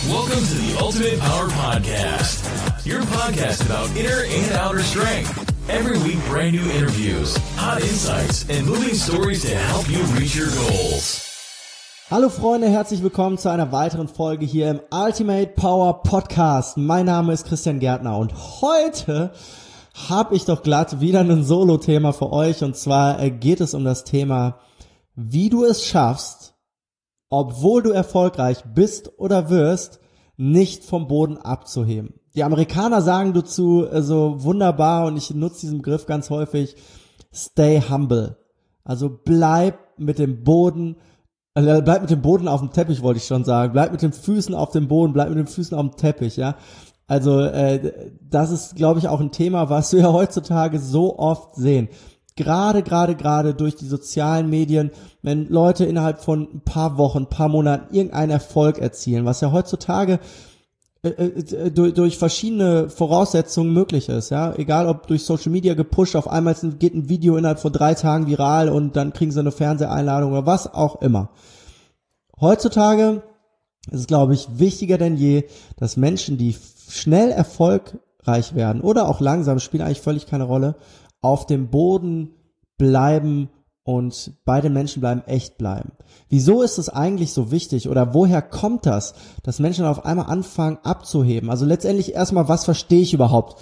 Welcome to the Ultimate Power Podcast, your podcast about inner and outer strength. Every week, brand new interviews, hot insights, and moving stories to help you reach your goals. Hallo Freunde, herzlich willkommen zu einer weiteren Folge hier im Ultimate Power Podcast. Mein Name ist Christian Gärtner und heute habe ich doch glatt wieder ein Solo-Thema für euch. Und zwar geht es um das Thema, wie du es schaffst, obwohl du erfolgreich bist oder wirst, nicht vom Boden abzuheben. Die Amerikaner sagen dazu so wunderbar, und ich nutze diesen Begriff ganz häufig, stay humble. Also bleib mit dem Boden auf dem Teppich, wollte ich schon sagen. Bleib mit den Füßen auf dem Boden, bleib mit den Füßen auf dem Teppich, ja. Also das ist, glaube ich, auch ein Thema, was wir heutzutage so oft sehen. Gerade durch die sozialen Medien, wenn Leute innerhalb von ein paar Wochen, ein paar Monaten irgendeinen Erfolg erzielen, was ja heutzutage durch verschiedene Voraussetzungen möglich ist, ja, egal ob durch Social Media gepusht, auf einmal geht ein Video innerhalb von 3 Tagen viral und dann kriegen sie eine Fernseheinladung oder was auch immer. Heutzutage ist es, glaube ich, wichtiger denn je, dass Menschen, die schnell erfolgreich werden oder auch langsam, spielt eigentlich völlig keine Rolle, auf dem Boden bleiben und bei den Menschen bleiben, echt bleiben. Wieso ist es eigentlich so wichtig oder woher kommt das, dass Menschen auf einmal anfangen abzuheben? Also letztendlich erstmal, was verstehe ich überhaupt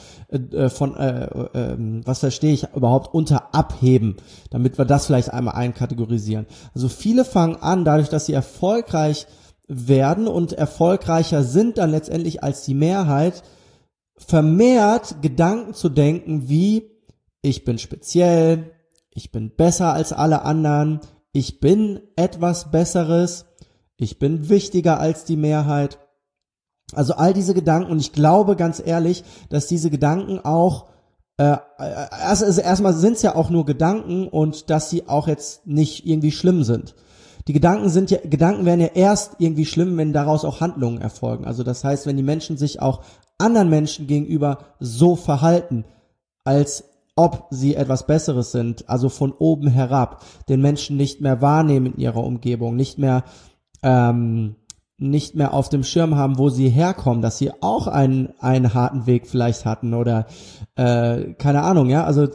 unter abheben, damit wir das vielleicht einmal einkategorisieren. Also viele fangen an, dadurch, dass sie erfolgreich werden und erfolgreicher sind dann letztendlich als die Mehrheit, vermehrt Gedanken zu denken wie: Ich bin speziell, ich bin besser als alle anderen, ich bin etwas Besseres, ich bin wichtiger als die Mehrheit. Also all diese Gedanken, und ich glaube ganz ehrlich, dass diese Gedanken auch, erstmal sind es ja auch nur Gedanken und dass sie auch jetzt nicht irgendwie schlimm sind. Gedanken werden ja erst irgendwie schlimm, wenn daraus auch Handlungen erfolgen. Also das heißt, wenn die Menschen sich auch anderen Menschen gegenüber so verhalten, als ob sie etwas Besseres sind, also von oben herab, den Menschen nicht mehr wahrnehmen in ihrer Umgebung, nicht mehr auf dem Schirm haben, wo sie herkommen, dass sie auch einen harten Weg vielleicht hatten oder keine Ahnung, ja, also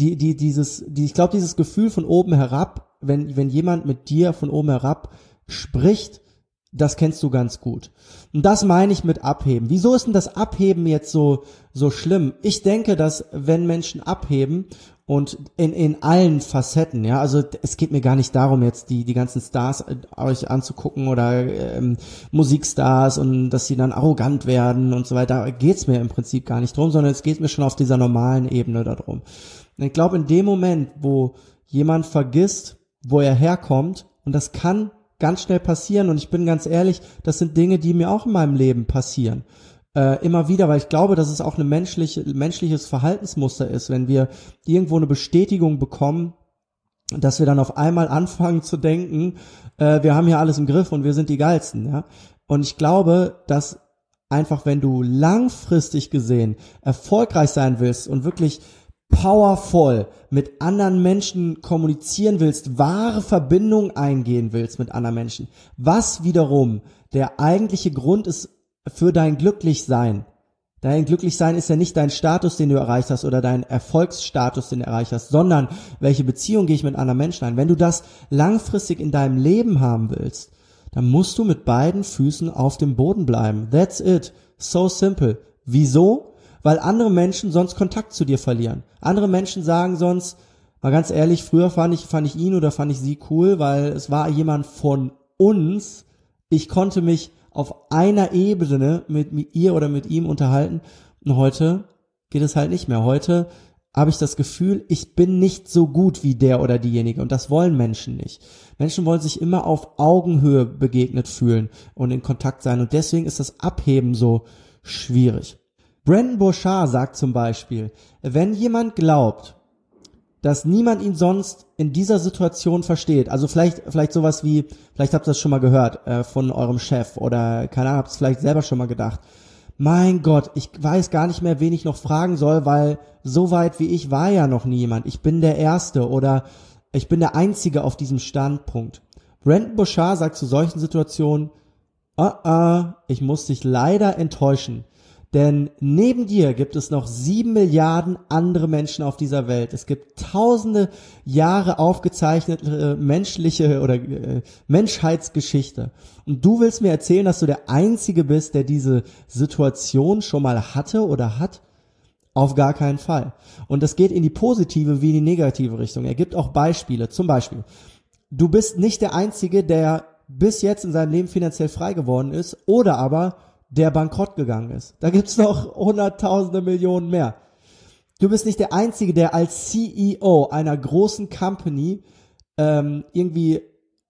ich glaube, dieses Gefühl von oben herab, wenn jemand mit dir von oben herab spricht, das kennst du ganz gut. Und das meine ich mit Abheben. Wieso ist denn das Abheben jetzt so schlimm? Ich denke, dass wenn Menschen abheben und in allen Facetten, ja, also es geht mir gar nicht darum, jetzt die ganzen Stars euch anzugucken oder Musikstars und dass sie dann arrogant werden und so weiter. Da geht's mir im Prinzip gar nicht drum, sondern es geht mir schon auf dieser normalen Ebene darum. Und ich glaube, in dem Moment, wo jemand vergisst, wo er herkommt, und das kann ganz schnell passieren, und ich bin ganz ehrlich, das sind Dinge, die mir auch in meinem Leben passieren. Immer wieder, weil ich glaube, dass es auch ein menschliches Verhaltensmuster ist, wenn wir irgendwo eine Bestätigung bekommen, dass wir dann auf einmal anfangen zu denken, wir haben hier alles im Griff und wir sind die Geilsten, ja. Und ich glaube, dass einfach, wenn du langfristig gesehen erfolgreich sein willst und wirklich powerful mit anderen Menschen kommunizieren willst, wahre Verbindung eingehen willst mit anderen Menschen, was wiederum der eigentliche Grund ist für dein Glücklichsein. Dein Glücklichsein ist ja nicht dein Status, den du erreicht hast, oder dein Erfolgsstatus, den du erreicht hast, sondern welche Beziehung gehe ich mit anderen Menschen ein. Wenn du das langfristig in deinem Leben haben willst, dann musst du mit beiden Füßen auf dem Boden bleiben. That's it. So simple. Wieso? Weil andere Menschen sonst Kontakt zu dir verlieren. Andere Menschen sagen sonst, mal ganz ehrlich, früher fand ich ihn oder fand ich sie cool, weil es war jemand von uns. Ich konnte mich auf einer Ebene mit ihr oder mit ihm unterhalten. Und heute geht es halt nicht mehr. Heute habe ich das Gefühl, ich bin nicht so gut wie der oder diejenige. Und das wollen Menschen nicht. Menschen wollen sich immer auf Augenhöhe begegnet fühlen und in Kontakt sein. Und deswegen ist das Abheben so schwierig. Brendon Burchard sagt zum Beispiel, wenn jemand glaubt, dass niemand ihn sonst in dieser Situation versteht, also vielleicht sowas wie, vielleicht habt ihr das schon mal gehört von eurem Chef oder keine Ahnung, habt es vielleicht selber schon mal gedacht, mein Gott, ich weiß gar nicht mehr, wen ich noch fragen soll, weil so weit wie ich war ja noch nie jemand, ich bin der Erste oder ich bin der Einzige auf diesem Standpunkt. Brendon Burchard sagt zu solchen Situationen, ich muss dich leider enttäuschen. Denn neben dir gibt es noch 7 Milliarden andere Menschen auf dieser Welt. Es gibt tausende Jahre aufgezeichnete menschliche oder Menschheitsgeschichte. Und du willst mir erzählen, dass du der Einzige bist, der diese Situation schon mal hatte oder hat? Auf gar keinen Fall. Und das geht in die positive wie in die negative Richtung. Er gibt auch Beispiele. Zum Beispiel, du bist nicht der Einzige, der bis jetzt in seinem Leben finanziell frei geworden ist oder aber der bankrott gegangen ist. Da gibt's noch hunderttausende Millionen mehr. Du bist nicht der Einzige, der als CEO einer großen Company irgendwie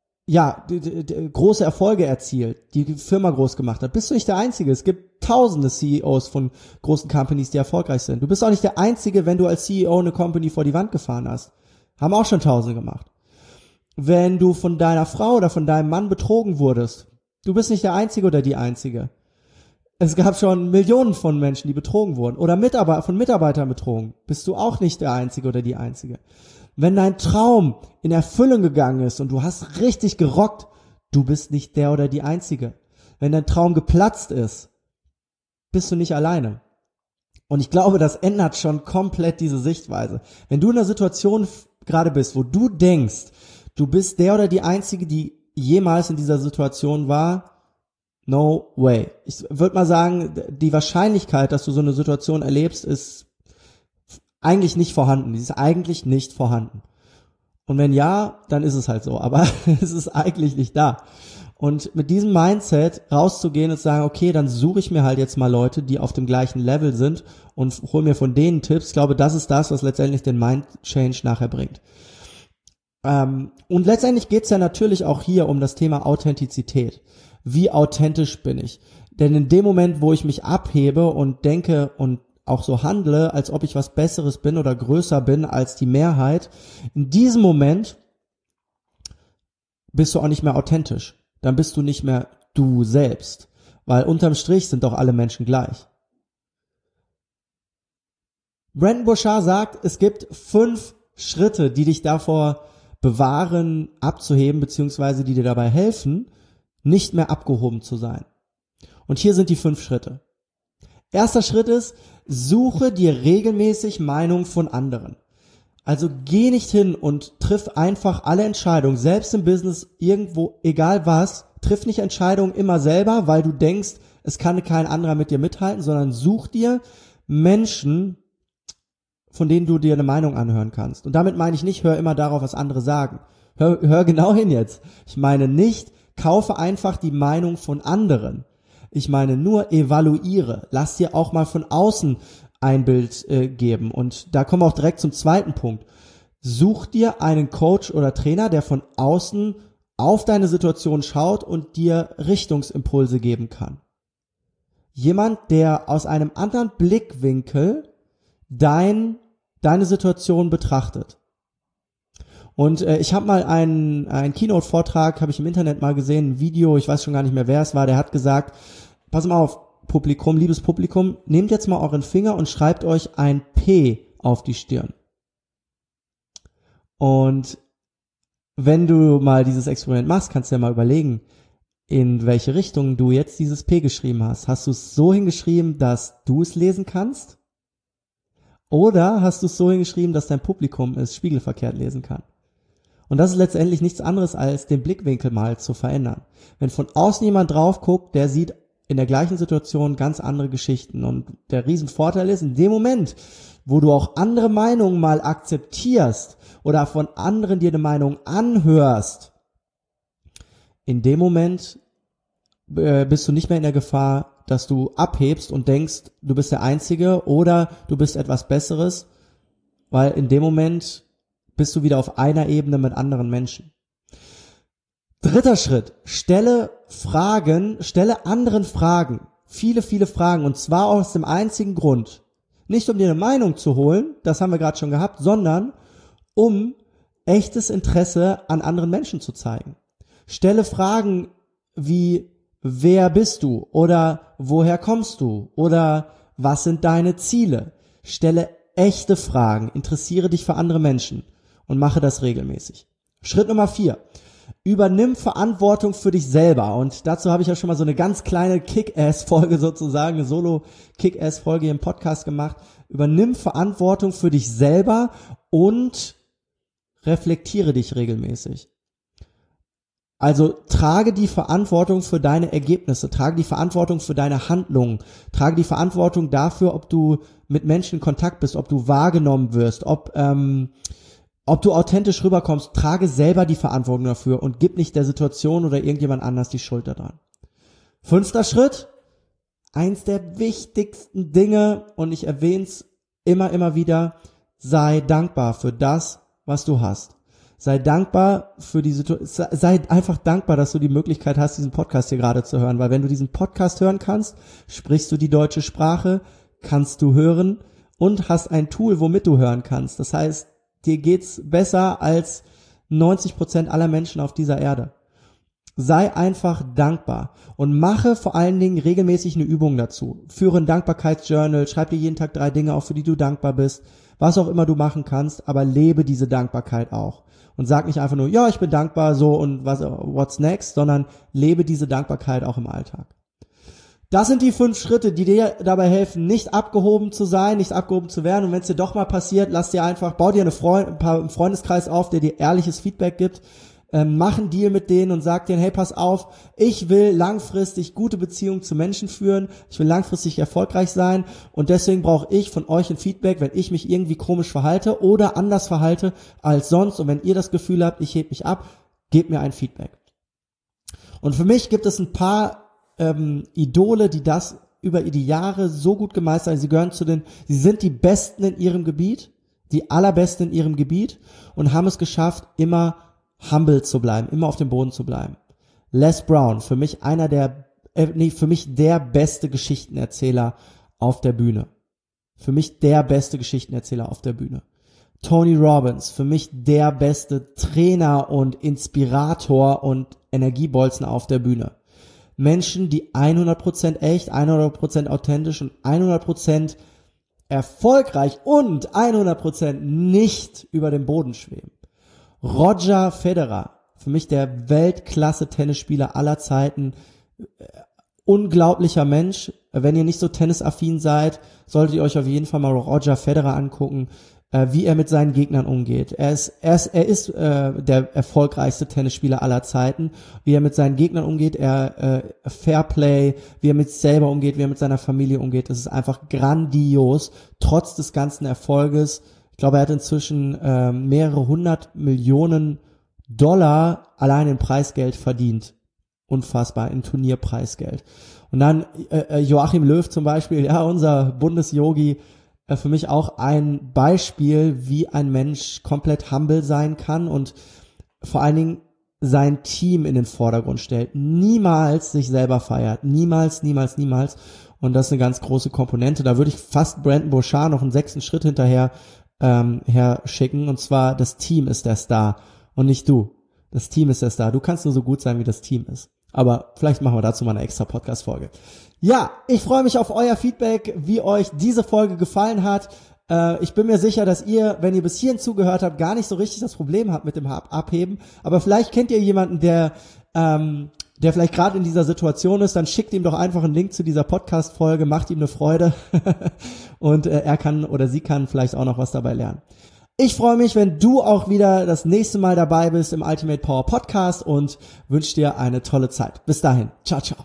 große Erfolge erzielt, die Firma groß gemacht hat. Bist du nicht der Einzige. Es gibt tausende CEOs von großen Companies, die erfolgreich sind. Du bist auch nicht der Einzige, wenn du als CEO eine Company vor die Wand gefahren hast. Haben auch schon Tausende gemacht. Wenn du von deiner Frau oder von deinem Mann betrogen wurdest, du bist nicht der Einzige oder die Einzige. Es gab schon Millionen von Menschen, die betrogen wurden. Oder von Mitarbeitern betrogen. Bist du auch nicht der Einzige oder die Einzige. Wenn dein Traum in Erfüllung gegangen ist und du hast richtig gerockt, du bist nicht der oder die Einzige. Wenn dein Traum geplatzt ist, bist du nicht alleine. Und ich glaube, das ändert schon komplett diese Sichtweise. Wenn du in einer Situation gerade bist, wo du denkst, du bist der oder die Einzige, die jemals in dieser Situation war, no way. Ich würde mal sagen, die Wahrscheinlichkeit, dass du so eine Situation erlebst, ist eigentlich nicht vorhanden. Die ist eigentlich nicht vorhanden. Und wenn ja, dann ist es halt so. Aber es ist eigentlich nicht da. Und mit diesem Mindset rauszugehen und zu sagen, okay, dann suche ich mir halt jetzt mal Leute, die auf dem gleichen Level sind und hole mir von denen Tipps. Ich glaube, das ist das, was letztendlich den Mind-Change nachher bringt. Und letztendlich geht's ja natürlich auch hier um das Thema Authentizität. Wie authentisch bin ich? Denn in dem Moment, wo ich mich abhebe und denke und auch so handle, als ob ich was Besseres bin oder größer bin als die Mehrheit, in diesem Moment bist du auch nicht mehr authentisch. Dann bist du nicht mehr du selbst. Weil unterm Strich sind doch alle Menschen gleich. Brendon Burchard sagt, es gibt 5 Schritte, die dich davor bewahren, abzuheben, beziehungsweise die dir dabei helfen, nicht mehr abgehoben zu sein. Und hier sind die 5 Schritte. Erster Schritt ist, suche dir regelmäßig Meinung von anderen. Also geh nicht hin und triff einfach alle Entscheidungen, selbst im Business, irgendwo, egal was, triff nicht Entscheidungen immer selber, weil du denkst, es kann kein anderer mit dir mithalten, sondern such dir Menschen, von denen du dir eine Meinung anhören kannst. Und damit meine ich nicht, hör immer darauf, was andere sagen. Hör genau hin jetzt. Ich meine nicht, kaufe einfach die Meinung von anderen. Ich meine nur, evaluiere. Lass dir auch mal von außen ein Bild geben. Und da kommen wir auch direkt zum zweiten Punkt. Such dir einen Coach oder Trainer, der von außen auf deine Situation schaut und dir Richtungsimpulse geben kann. Jemand, der aus einem anderen Blickwinkel deine Situation betrachtet. Und ich habe mal einen Keynote-Vortrag, habe ich im Internet mal gesehen, ein Video, ich weiß schon gar nicht mehr, wer es war, der hat gesagt, pass mal auf, Publikum, liebes Publikum, nehmt jetzt mal euren Finger und schreibt euch ein P auf die Stirn. Und wenn du mal dieses Experiment machst, kannst du ja mal überlegen, in welche Richtung du jetzt dieses P geschrieben hast. Hast du es so hingeschrieben, dass du es lesen kannst? Oder hast du es so hingeschrieben, dass dein Publikum es spiegelverkehrt lesen kann? Und das ist letztendlich nichts anderes, als den Blickwinkel mal zu verändern. Wenn von außen jemand drauf guckt, der sieht in der gleichen Situation ganz andere Geschichten. Und der Riesenvorteil ist, in dem Moment, wo du auch andere Meinungen mal akzeptierst oder von anderen dir eine Meinung anhörst, in dem Moment bist du nicht mehr in der Gefahr, dass du abhebst und denkst, du bist der Einzige oder du bist etwas Besseres, weil in dem Moment bist du wieder auf einer Ebene mit anderen Menschen. Dritter Schritt, stelle anderen Fragen, viele Fragen, und zwar aus dem einzigen Grund, nicht um dir eine Meinung zu holen, das haben wir gerade schon gehabt, sondern um echtes Interesse an anderen Menschen zu zeigen. Stelle Fragen wie, wer bist du? Oder woher kommst du? Oder was sind deine Ziele? Stelle echte Fragen, interessiere dich für andere Menschen und mache das regelmäßig. Schritt Nummer 4. Übernimm Verantwortung für dich selber. Und dazu habe ich ja schon mal so eine ganz kleine Kick-Ass-Folge sozusagen, eine Solo-Kick-Ass-Folge hier im Podcast gemacht. Übernimm Verantwortung für dich selber und reflektiere dich regelmäßig. Also trage die Verantwortung für deine Ergebnisse, trage die Verantwortung für deine Handlungen, trage die Verantwortung dafür, ob du mit Menschen in Kontakt bist, ob du wahrgenommen wirst, ob du authentisch rüberkommst. Trage selber die Verantwortung dafür und gib nicht der Situation oder irgendjemand anders die Schuld daran. 5. Schritt, eins der wichtigsten Dinge, und ich erwähne es immer wieder, sei dankbar für das, was du hast. Sei dankbar für die Situation, sei einfach dankbar, dass du die Möglichkeit hast, diesen Podcast hier gerade zu hören, weil wenn du diesen Podcast hören kannst, sprichst du die deutsche Sprache, kannst du hören und hast ein Tool, womit du hören kannst. Das heißt, dir geht's besser als 90% aller Menschen auf dieser Erde. Sei einfach dankbar und mache vor allen Dingen regelmäßig eine Übung dazu. Führe ein Dankbarkeitsjournal, schreib dir jeden Tag 3 Dinge auf, für die du dankbar bist, was auch immer du machen kannst, aber lebe diese Dankbarkeit auch. Und sag nicht einfach nur, ja, ich bin dankbar, so und what's next, sondern lebe diese Dankbarkeit auch im Alltag. Das sind die 5 Schritte, die dir dabei helfen, nicht abgehoben zu sein, nicht abgehoben zu werden. Und wenn es dir doch mal passiert, bau dir einen Freundeskreis auf, der dir ehrliches Feedback gibt. Mach einen Deal mit denen und sag denen, hey, pass auf, ich will langfristig gute Beziehungen zu Menschen führen, ich will langfristig erfolgreich sein und deswegen brauche ich von euch ein Feedback, wenn ich mich irgendwie komisch verhalte oder anders verhalte als sonst. Und wenn ihr das Gefühl habt, ich heb mich ab, gebt mir ein Feedback. Und für mich gibt es ein paar Idole, die das über die Jahre so gut gemeistert haben. Sie sind die Besten in ihrem Gebiet, die Allerbesten in ihrem Gebiet und haben es geschafft, immer humble zu bleiben, immer auf dem Boden zu bleiben. Les Brown, für mich für mich der beste Geschichtenerzähler auf der Bühne. Für mich der beste Geschichtenerzähler auf der Bühne. Tony Robbins, für mich der beste Trainer und Inspirator und Energiebolzen auf der Bühne. Menschen, die 100% echt, 100% authentisch und 100% erfolgreich und 100% nicht über dem Boden schweben. Roger Federer, für mich der Weltklasse-Tennisspieler aller Zeiten, unglaublicher Mensch. Wenn ihr nicht so tennisaffin seid, solltet ihr euch auf jeden Fall mal Roger Federer angucken, wie er mit seinen Gegnern umgeht. Er ist der erfolgreichste Tennisspieler aller Zeiten. Wie er mit seinen Gegnern umgeht, Fairplay, wie er mit sich selber umgeht, wie er mit seiner Familie umgeht. Das ist einfach grandios, trotz des ganzen Erfolges. Ich glaube, er hat inzwischen mehrere 100 Millionen Dollar allein in Preisgeld verdient. Unfassbar, in Turnierpreisgeld. Und dann Joachim Löw zum Beispiel, ja, unser Bundesyogi, für mich auch ein Beispiel, wie ein Mensch komplett humble sein kann und vor allen Dingen sein Team in den Vordergrund stellt. Niemals sich selber feiert. Niemals. Und das ist eine ganz große Komponente. Da würde ich fast Brandon Bouchard noch einen 6. Schritt hinterher schicken. Und zwar, das Team ist der Star und nicht du. Das Team ist der Star. Du kannst nur so gut sein, wie das Team ist. Aber vielleicht machen wir dazu mal eine extra Podcast-Folge. Ja, ich freue mich auf euer Feedback, wie euch diese Folge gefallen hat. Ich bin mir sicher, dass ihr, wenn ihr bis hierhin zugehört habt, gar nicht so richtig das Problem habt mit dem Abheben. Aber vielleicht kennt ihr jemanden, der vielleicht gerade in dieser Situation ist, dann schickt ihm doch einfach einen Link zu dieser Podcast-Folge, macht ihm eine Freude und er kann oder sie kann vielleicht auch noch was dabei lernen. Ich freue mich, wenn du auch wieder das nächste Mal dabei bist im Ultimate Power Podcast und wünsche dir eine tolle Zeit. Bis dahin. Ciao, ciao.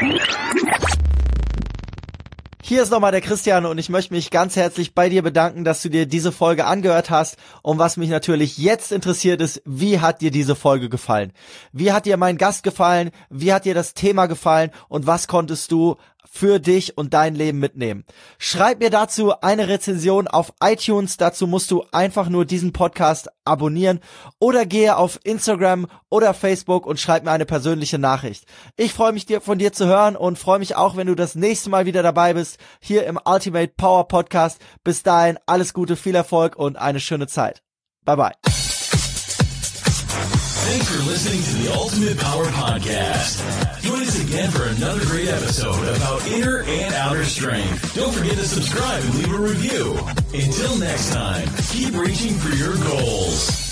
Hier ist nochmal der Christian und ich möchte mich ganz herzlich bei dir bedanken, dass du dir diese Folge angehört hast. Und was mich natürlich jetzt interessiert ist, wie hat dir diese Folge gefallen? Wie hat dir mein Gast gefallen? Wie hat dir das Thema gefallen? Und was konntest du für dich und dein Leben mitnehmen? Schreib mir dazu eine Rezension auf iTunes. Dazu musst du einfach nur diesen Podcast abonnieren oder gehe auf Instagram oder Facebook und schreib mir eine persönliche Nachricht. Ich freue mich, von dir zu hören und freue mich auch, wenn du das nächste Mal wieder dabei bist, hier im Ultimate Power Podcast. Bis dahin, alles Gute, viel Erfolg und eine schöne Zeit. Bye bye. Thanks for listening to the Ultimate Power Podcast. Join us again for another great episode about inner and outer strength. Don't forget to subscribe and leave a review. Until next time, keep reaching for your goals.